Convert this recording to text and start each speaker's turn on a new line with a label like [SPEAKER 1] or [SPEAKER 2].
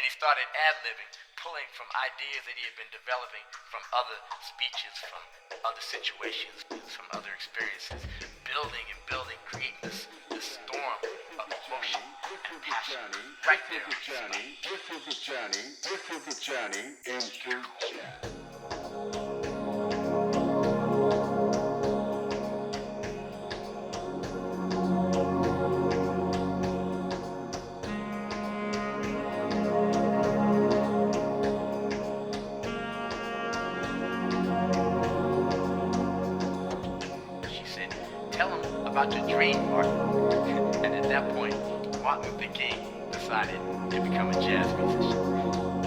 [SPEAKER 1] he started ad-libbing, pulling from ideas that he had been developing from other speeches, from other situations, from other experiences, building and building, creating this storm of emotion and passion right there on the spot.
[SPEAKER 2] This is the journey into jazz.
[SPEAKER 1] She said, tell him about your dream, Martin. And at that point, Martin Luther King decided to become a jazz musician.